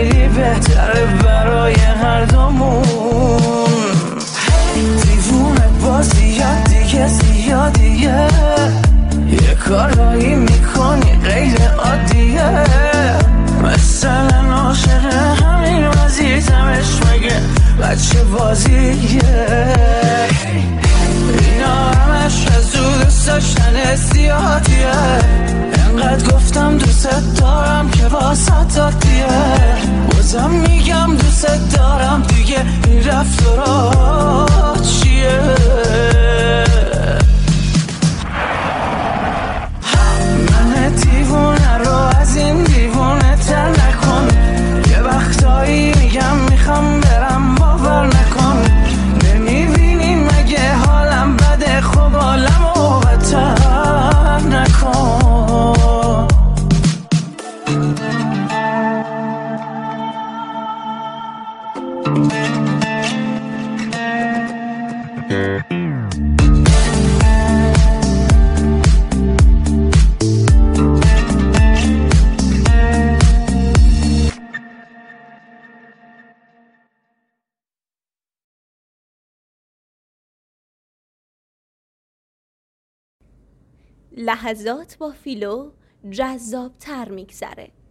میری بهتره برای هر دومون. دیوونه با زیادیه زیادیه، یه کارایی میکنی غیر عادیه، مثلا عاشق همین وزیزمش مگه بچه بازیه. اینا همش از او دوست داشتن زیادیه، انقدر گفتم دوست دارم که واسه دادیه، بازم میگم دوست دارم دیگه این رفتارات چیه. من دیوونه رو از این دیوونه تر نکن، یه وقتایی میگم میخوام برم باور نکن، نمیبینی مگه حالم بده خب حالمو بدتر نکن. لحظات با فیلو جذاب تر میگذره.